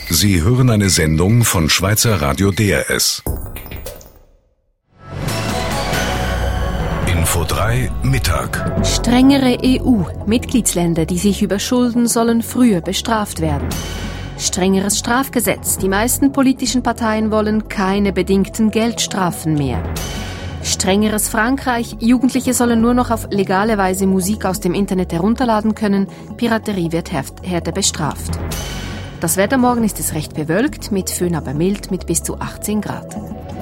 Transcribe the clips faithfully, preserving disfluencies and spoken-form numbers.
Sie hören eine Sendung von Schweizer Radio D R S. Info drei Mittag. Strengere E U. Mitgliedsländer, die sich überschulden, sollen früher bestraft werden. Strengeres Strafgesetz. Die meisten politischen Parteien wollen keine bedingten Geldstrafen mehr. Strengeres Frankreich. Jugendliche sollen nur noch auf legale Weise Musik aus dem Internet herunterladen können. Piraterie wird härter bestraft. Das Wetter morgen ist es recht bewölkt, mit Föhn aber mild mit bis zu achtzehn Grad.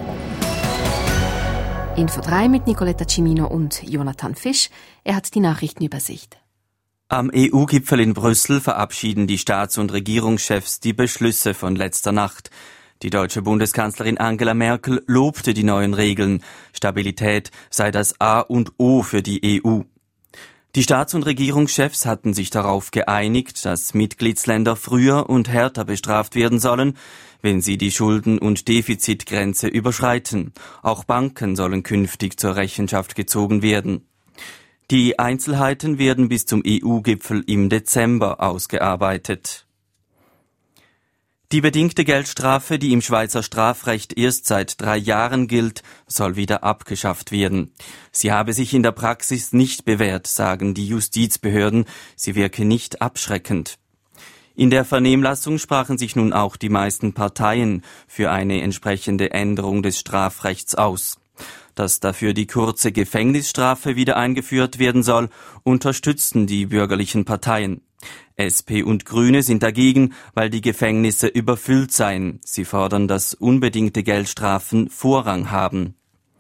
Info drei mit Nicoletta Cimino und Jonathan Fisch. Er hat die Nachrichtenübersicht. Am E U-Gipfel in Brüssel verabschieden die Staats- und Regierungschefs die Beschlüsse von letzter Nacht. Die deutsche Bundeskanzlerin Angela Merkel lobte die neuen Regeln. Stabilität sei das A und O für die E U. Die Staats- und Regierungschefs hatten sich darauf geeinigt, dass Mitgliedsländer früher und härter bestraft werden sollen, wenn sie die Schulden- und Defizitgrenze überschreiten. Auch Banken sollen künftig zur Rechenschaft gezogen werden. Die Einzelheiten werden bis zum E U-Gipfel im Dezember ausgearbeitet. Die bedingte Geldstrafe, die im Schweizer Strafrecht erst seit drei Jahren gilt, soll wieder abgeschafft werden. Sie habe sich in der Praxis nicht bewährt, sagen die Justizbehörden. Sie wirke nicht abschreckend. In der Vernehmlassung sprachen sich nun auch die meisten Parteien für eine entsprechende Änderung des Strafrechts aus. Dass dafür die kurze Gefängnisstrafe wieder eingeführt werden soll, unterstützten die bürgerlichen Parteien. S P und Grüne sind dagegen, weil die Gefängnisse überfüllt seien. Sie fordern, dass unbedingte Geldstrafen Vorrang haben.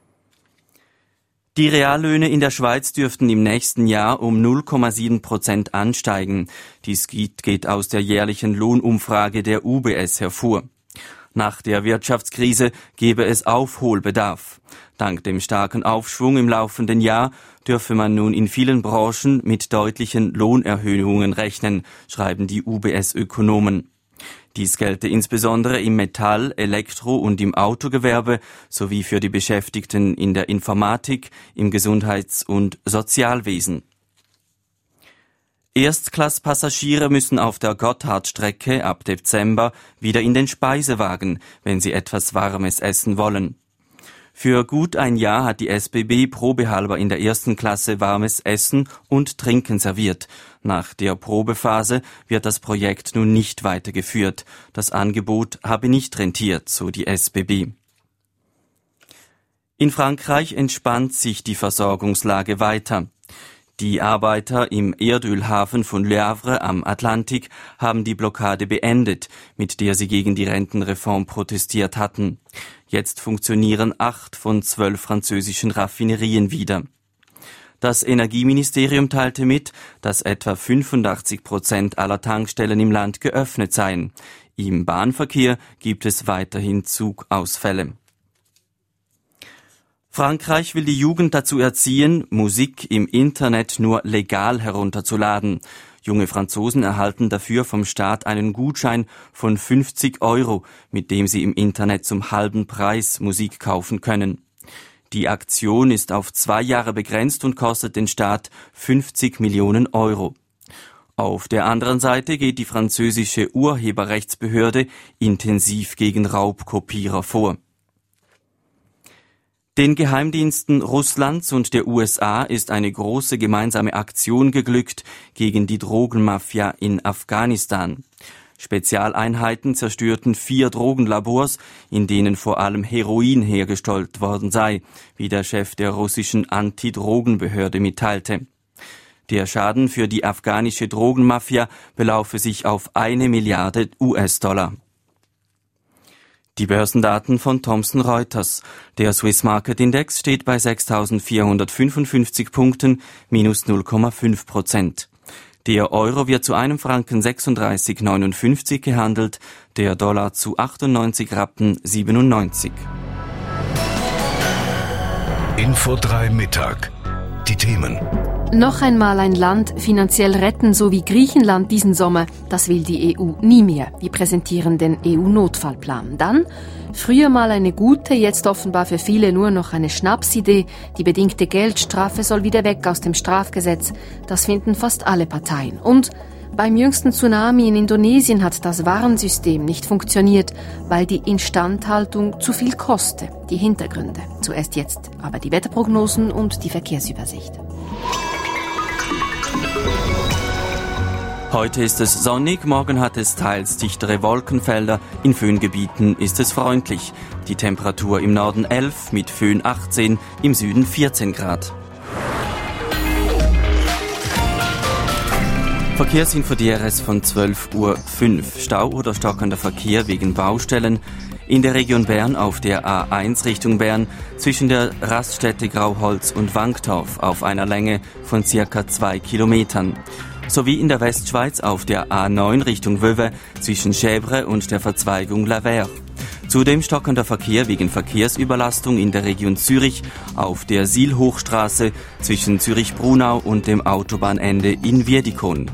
Die Reallöhne in der Schweiz dürften im nächsten Jahr um null Komma sieben Prozent ansteigen. Dies geht aus der jährlichen Lohnumfrage der U B S hervor. Nach der Wirtschaftskrise gebe es Aufholbedarf. Dank dem starken Aufschwung im laufenden Jahr dürfe man nun in vielen Branchen mit deutlichen Lohnerhöhungen rechnen, schreiben die U B S-Ökonomen. Dies gelte insbesondere im Metall-, Elektro- und im Autogewerbe sowie für die Beschäftigten in der Informatik, im Gesundheits- und Sozialwesen. Erstklasspassagiere müssen auf der Gotthardstrecke ab Dezember wieder in den Speisewagen, wenn sie etwas Warmes essen wollen. Für gut ein Jahr hat die S B B probehalber in der ersten Klasse warmes Essen und Trinken serviert. Nach der Probephase wird das Projekt nun nicht weitergeführt. Das Angebot habe nicht rentiert, so die S B B. In Frankreich entspannt sich die Versorgungslage weiter. Die Arbeiter im Erdölhafen von Le Havre am Atlantik haben die Blockade beendet, mit der sie gegen die Rentenreform protestiert hatten. Jetzt funktionieren acht von zwölf französischen Raffinerien wieder. Das Energieministerium teilte mit, dass etwa fünfundachtzig Prozent aller Tankstellen im Land geöffnet seien. Im Bahnverkehr gibt es weiterhin Zugausfälle. Frankreich will die Jugend dazu erziehen, Musik im Internet nur legal herunterzuladen. Junge Franzosen erhalten dafür vom Staat einen Gutschein von fünfzig Euro, mit dem sie im Internet zum halben Preis Musik kaufen können. Die Aktion ist auf zwei Jahre begrenzt und kostet den Staat fünfzig Millionen Euro. Auf der anderen Seite geht die französische Urheberrechtsbehörde intensiv gegen Raubkopierer vor. Den Geheimdiensten Russlands und der U S A ist eine große gemeinsame Aktion geglückt gegen die Drogenmafia in Afghanistan. Spezialeinheiten zerstörten vier Drogenlabors, in denen vor allem Heroin hergestellt worden sei, wie der Chef der russischen Antidrogenbehörde mitteilte. Der Schaden für die afghanische Drogenmafia belaufe sich auf eine Milliarde U S-Dollar. Die Börsendaten von Thomson Reuters. Der Swiss Market Index steht bei sechstausendvierhundertfünfundfünfzig Punkten, minus null Komma fünf Prozent. Der Euro wird zu einem Franken sechsunddreißig Komma neunundfünfzig gehandelt, der Dollar zu achtundneunzig Rappen siebenundneunzig. Info drei Mittag. Die Themen. Noch einmal ein Land finanziell retten, so wie Griechenland diesen Sommer, das will die E U nie mehr. Wir präsentieren den E U-Notfallplan. Dann, früher mal eine gute, jetzt offenbar für viele nur noch eine Schnapsidee. Die bedingte Geldstrafe soll wieder weg aus dem Strafgesetz. Das finden fast alle Parteien. Und Beim jüngsten Tsunami in Indonesien hat das Warnsystem nicht funktioniert, weil die Instandhaltung zu viel koste. Die Hintergründe. Zuerst jetzt aber die Wetterprognosen und die Verkehrsübersicht. Heute ist es sonnig, morgen hat es teils dichtere Wolkenfelder, in Föhngebieten ist es freundlich. Die Temperatur im Norden elf, mit Föhn achtzehn, im Süden vierzehn Grad. Verkehrsinfo D R S von zwölf Uhr fünf. Stau oder stockender Verkehr wegen Baustellen. In der Region Bern auf der A eins Richtung Bern zwischen der Raststätte Grauholz und Wankdorf auf einer Länge von circa zwei Kilometern. Sowie in der Westschweiz auf der A neun Richtung Wöwe zwischen Schäbre und der Verzweigung Lavers. Zudem stockender Verkehr wegen Verkehrsüberlastung in der Region Zürich auf der Sihlhochstraße zwischen Zürich-Brunau und dem Autobahnende in Wiedikon.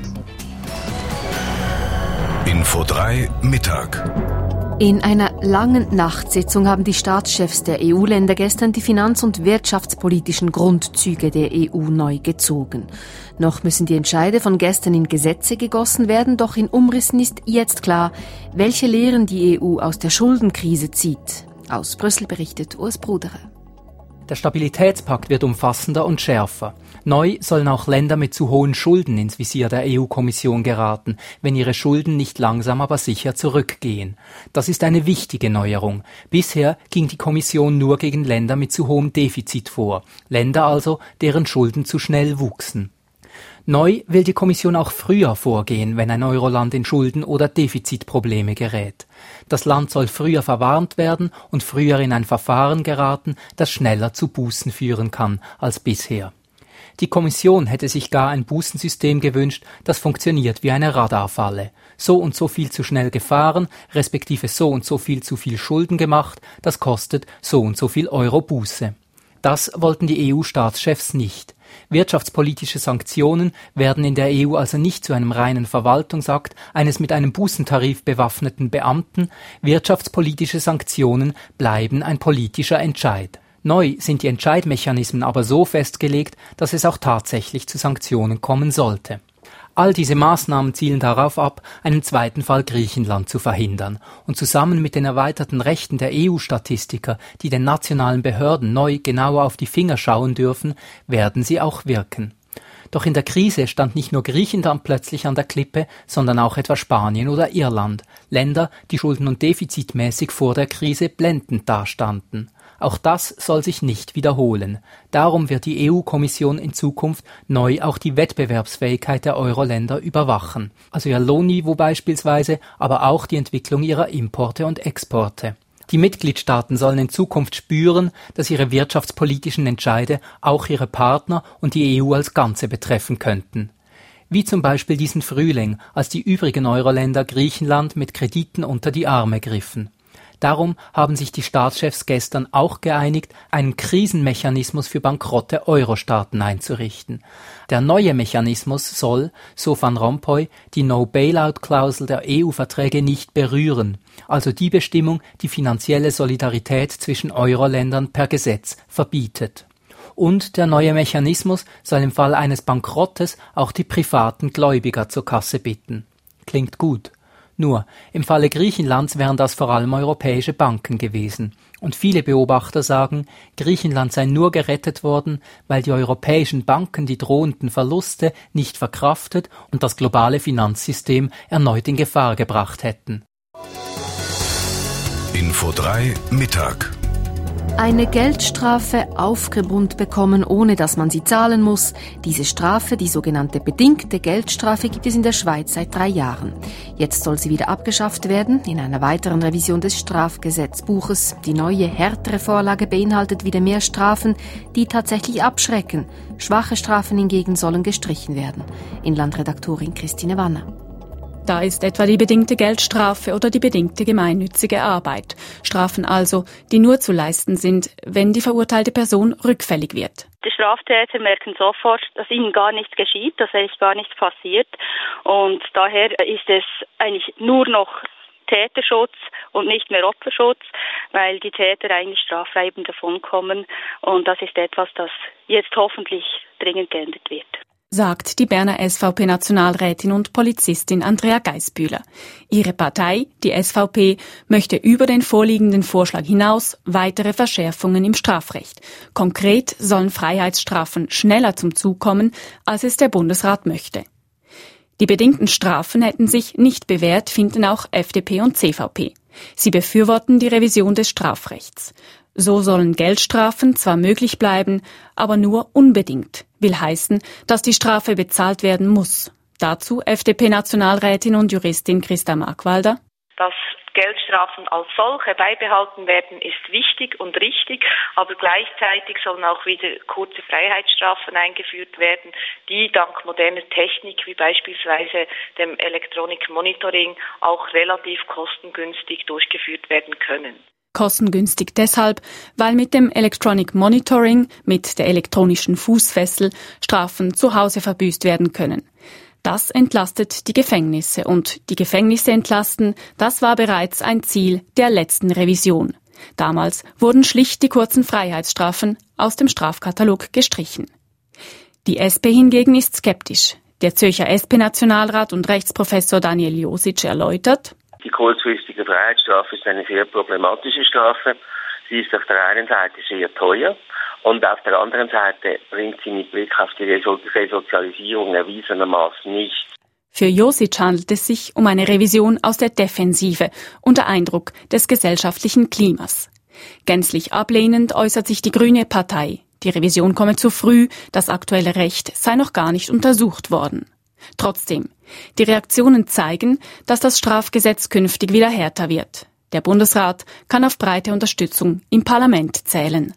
Info drei Mittag. In einer langen Nachtsitzung haben die Staatschefs der E U-Länder gestern die finanz- und wirtschaftspolitischen Grundzüge der E U neu gezogen. Noch müssen die Entscheide von gestern in Gesetze gegossen werden, doch in Umrissen ist jetzt klar, welche Lehren die E U aus der Schuldenkrise zieht. Aus Brüssel berichtet Urs Bruderer. Der Stabilitätspakt wird umfassender und schärfer. Neu sollen auch Länder mit zu hohen Schulden ins Visier der E U-Kommission geraten, wenn ihre Schulden nicht langsam aber sicher zurückgehen. Das ist eine wichtige Neuerung. Bisher ging die Kommission nur gegen Länder mit zu hohem Defizit vor. Länder also, deren Schulden zu schnell wuchsen. Neu will die Kommission auch früher vorgehen, wenn ein Euroland in Schulden- oder Defizitprobleme gerät. Das Land soll früher verwarnt werden und früher in ein Verfahren geraten, das schneller zu Bußen führen kann als bisher. Die Kommission hätte sich gar ein Bußensystem gewünscht, das funktioniert wie eine Radarfalle. So und so viel zu schnell gefahren, respektive so und so viel zu viel Schulden gemacht, das kostet so und so viel Euro Buße. Das wollten die E U-Staatschefs nicht. Wirtschaftspolitische Sanktionen werden in der E U also nicht zu einem reinen Verwaltungsakt eines mit einem Bußentarif bewaffneten Beamten. Wirtschaftspolitische Sanktionen bleiben ein politischer Entscheid. Neu sind die Entscheidmechanismen aber so festgelegt, dass es auch tatsächlich zu Sanktionen kommen sollte. All diese Maßnahmen zielen darauf ab, einen zweiten Fall Griechenland zu verhindern. Und zusammen mit den erweiterten Rechten der E U-Statistiker, die den nationalen Behörden neu genauer auf die Finger schauen dürfen, werden sie auch wirken. Doch in der Krise stand nicht nur Griechenland plötzlich an der Klippe, sondern auch etwa Spanien oder Irland. Länder, die schulden- und defizitmäßig vor der Krise blendend dastanden. Auch das soll sich nicht wiederholen. Darum wird die E U-Kommission in Zukunft neu auch die Wettbewerbsfähigkeit der Euro-Länder überwachen. Also ihr Lohnniveau beispielsweise, aber auch die Entwicklung ihrer Importe und Exporte. Die Mitgliedstaaten sollen in Zukunft spüren, dass ihre wirtschaftspolitischen Entscheide auch ihre Partner und die E U als Ganze betreffen könnten. Wie zum Beispiel diesen Frühling, als die übrigen Euro-Länder Griechenland mit Krediten unter die Arme griffen. Darum haben sich die Staatschefs gestern auch geeinigt, einen Krisenmechanismus für bankrotte Euro-Staaten einzurichten. Der neue Mechanismus soll, so Van Rompuy, die No-Bailout-Klausel der E U-Verträge nicht berühren, also die Bestimmung, die finanzielle Solidarität zwischen Euro-Ländern per Gesetz verbietet. Und der neue Mechanismus soll im Fall eines Bankrottes auch die privaten Gläubiger zur Kasse bitten. Klingt gut. Nur, im Falle Griechenlands wären das vor allem europäische Banken gewesen. Und viele Beobachter sagen, Griechenland sei nur gerettet worden, weil die europäischen Banken die drohenden Verluste nicht verkraftet und das globale Finanzsystem erneut in Gefahr gebracht hätten. Info drei Mittag. Eine Geldstrafe aufgebrummt bekommen, ohne dass man sie zahlen muss. Diese Strafe, die sogenannte bedingte Geldstrafe, gibt es in der Schweiz seit drei Jahren. Jetzt soll sie wieder abgeschafft werden, in einer weiteren Revision des Strafgesetzbuches. Die neue, härtere Vorlage beinhaltet wieder mehr Strafen, die tatsächlich abschrecken. Schwache Strafen hingegen sollen gestrichen werden. Inlandredaktorin Christine Wanner. Da ist etwa die bedingte Geldstrafe oder die bedingte gemeinnützige Arbeit. Strafen also, die nur zu leisten sind, wenn die verurteilte Person rückfällig wird. Die Straftäter merken sofort, dass ihnen gar nichts geschieht, dass eigentlich gar nichts passiert. Und daher ist es eigentlich nur noch Täterschutz und nicht mehr Opferschutz, weil die Täter eigentlich straffrei davonkommen. Und das ist etwas, das jetzt hoffentlich dringend geändert wird. sagt die Berner S V P-Nationalrätin und Polizistin Andrea Geissbühler. Ihre Partei, die S V P, möchte über den vorliegenden Vorschlag hinaus weitere Verschärfungen im Strafrecht. Konkret sollen Freiheitsstrafen schneller zum Zug kommen, als es der Bundesrat möchte. Die bedingten Strafen hätten sich nicht bewährt, finden auch F D P und C V P. Sie befürworten die Revision des Strafrechts. So sollen Geldstrafen zwar möglich bleiben, aber nur unbedingt. Will heißen, dass die Strafe bezahlt werden muss. Dazu F D P-Nationalrätin und Juristin Christa Markwalder. Dass Geldstrafen als solche beibehalten werden, ist wichtig und richtig, aber gleichzeitig sollen auch wieder kurze Freiheitsstrafen eingeführt werden, die dank moderner Technik wie beispielsweise dem Electronic Monitoring auch relativ kostengünstig durchgeführt werden können. Kostengünstig deshalb, weil mit dem Electronic Monitoring, mit der elektronischen Fußfessel, Strafen zu Hause verbüßt werden können. Das entlastet die Gefängnisse und die Gefängnisse entlasten, das war bereits ein Ziel der letzten Revision. Damals wurden schlicht die kurzen Freiheitsstrafen aus dem Strafkatalog gestrichen. Die S P hingegen ist skeptisch. Der Zürcher S P-Nationalrat und Rechtsprofessor Daniel Josic erläutert: Die kurzfristige Freiheitsstrafe ist eine sehr problematische Strafe. Sie ist auf der einen Seite sehr teuer und auf der anderen Seite bringt sie mit Blick auf die Resozialisierung erwiesenermaßen nichts. Für Josic handelt es sich um eine Revision aus der Defensive unter Eindruck des gesellschaftlichen Klimas. Gänzlich ablehnend äußert sich die Grüne Partei. Die Revision komme zu früh, das aktuelle Recht sei noch gar nicht untersucht worden. Trotzdem, die Reaktionen zeigen, dass das Strafgesetz künftig wieder härter wird. Der Bundesrat kann auf breite Unterstützung im Parlament zählen.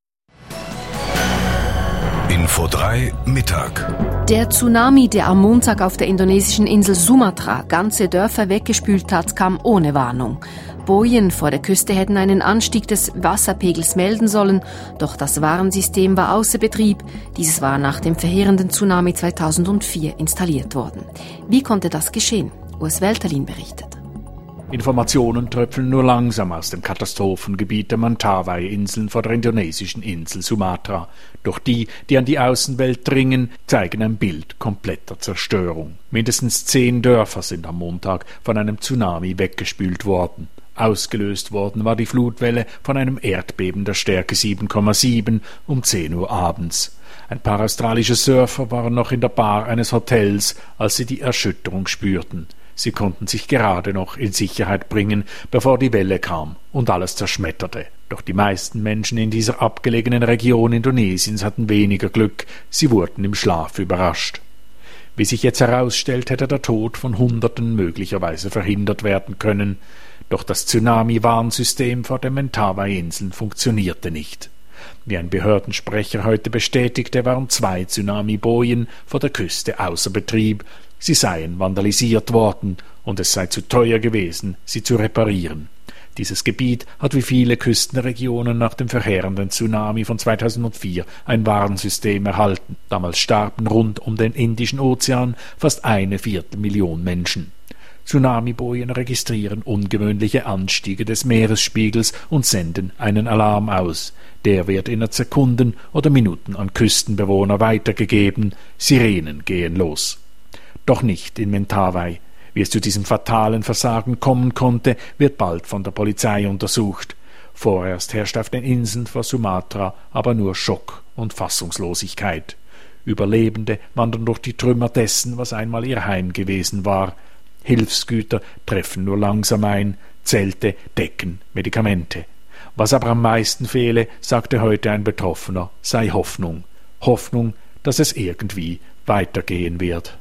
Info drei Mittag. Der Tsunami, der am Montag auf der indonesischen Insel Sumatra ganze Dörfer weggespült hat, kam ohne Warnung. Bojen vor der Küste hätten einen Anstieg des Wasserpegels melden sollen, doch das Warnsystem war außer Betrieb. Dieses war nach dem verheerenden Tsunami zweitausendvier installiert worden. Wie konnte das geschehen? Urs Welterlin berichtet. Informationen tröpfeln nur langsam aus dem Katastrophengebiet der Mentawai-Inseln vor der indonesischen Insel Sumatra. Doch die, die an die Außenwelt dringen, zeigen ein Bild kompletter Zerstörung. Mindestens zehn Dörfer sind am Montag von einem Tsunami weggespült worden. Ausgelöst worden war die Flutwelle von einem Erdbeben der Stärke sieben Komma sieben um zehn Uhr abends. Ein paar australische Surfer waren noch in der Bar eines Hotels, als sie die Erschütterung spürten. Sie konnten sich gerade noch in Sicherheit bringen, bevor die Welle kam und alles zerschmetterte. Doch die meisten Menschen in dieser abgelegenen Region Indonesiens hatten weniger Glück, sie wurden im Schlaf überrascht. Wie sich jetzt herausstellt, hätte der Tod von Hunderten möglicherweise verhindert werden können. Doch das Tsunami-Warnsystem vor den Mentawai-Inseln funktionierte nicht. Wie ein Behördensprecher heute bestätigte, waren zwei Tsunami-Bojen vor der Küste außer Betrieb. Sie seien vandalisiert worden und es sei zu teuer gewesen, sie zu reparieren. Dieses Gebiet hat wie viele Küstenregionen nach dem verheerenden Tsunami von zweitausendvier ein Warnsystem erhalten. Damals starben rund um den Indischen Ozean fast eine Viertelmillion Menschen. Tsunami-Bojen registrieren ungewöhnliche Anstiege des Meeresspiegels und senden einen Alarm aus. Der wird innerhalb Sekunden oder Minuten an Küstenbewohner weitergegeben. Sirenen gehen los. Doch nicht in Mentawai. Wie es zu diesem fatalen Versagen kommen konnte, wird bald von der Polizei untersucht. Vorerst herrscht auf den Inseln vor Sumatra aber nur Schock und Fassungslosigkeit. Überlebende wandern durch die Trümmer dessen, was einmal ihr Heim gewesen war. Hilfsgüter treffen nur langsam ein, Zelte, Decken, Medikamente. Was aber am meisten fehle, sagte heute ein Betroffener, sei Hoffnung. Hoffnung, dass es irgendwie weitergehen wird.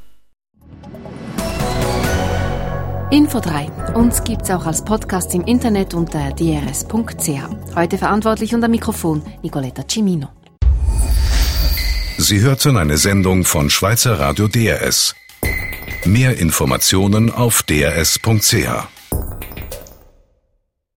Info drei. Uns gibt's auch als Podcast im Internet unter d r s punkt c h. Heute verantwortlich und am Mikrofon Nicoletta Cimino. Sie hörten eine Sendung von Schweizer Radio D R S. Mehr Informationen auf d r s punkt c h.